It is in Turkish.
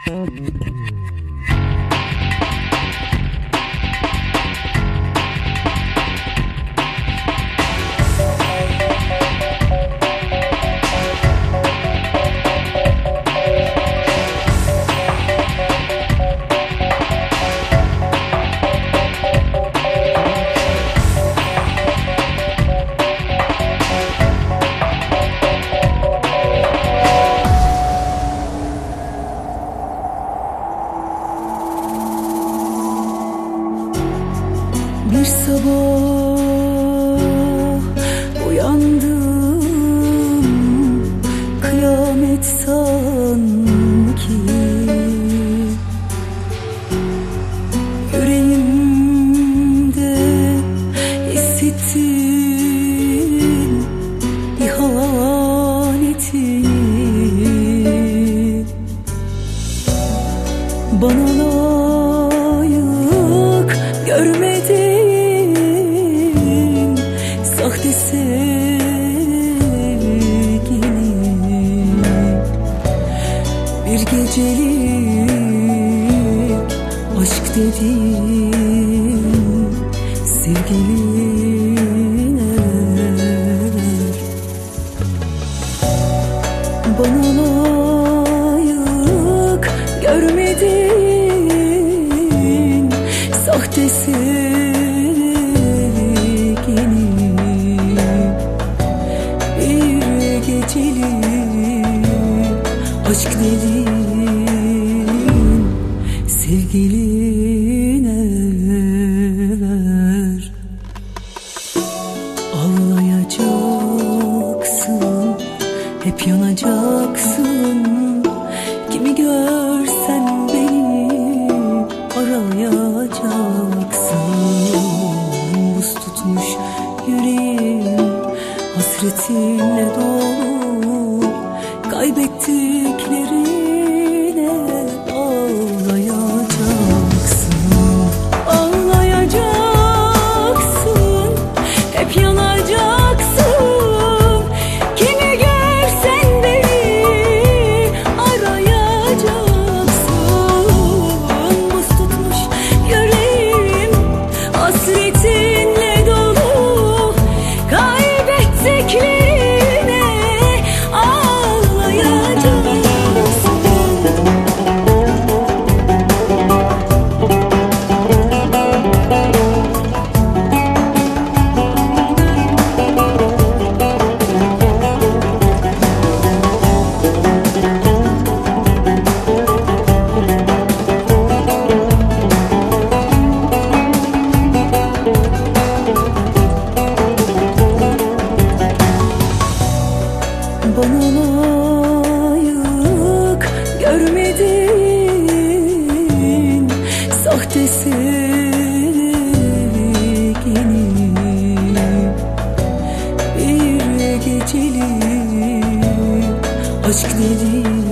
Bir sabah uyandım, kıyamet sanki. Yüreğimde hissettim ihaneti. Bana layık görmedim sahte sevgini. Bir gecelik aşk dedim sevgiline. Bana layık görmedin sahte sevgini. Bir gecelik aşk dedim sevgiline ver. Ağlayacaksın, hep yanacaksın. Kimi görsen beni arayacaksın. Buz tutmuş yüreğim hasretinle dolu. Kaybettiklerine ağlayacaksın. Ağlayacaksın, hep yanacaksın. Kimi görsen beni arayacaksın. Buz tutmuş yüreğim hasretinle dolu. Kaybettiklerine ağlayacaksın. Bana layık görmedin sahte sevgini. Bir gecelik aşk dedim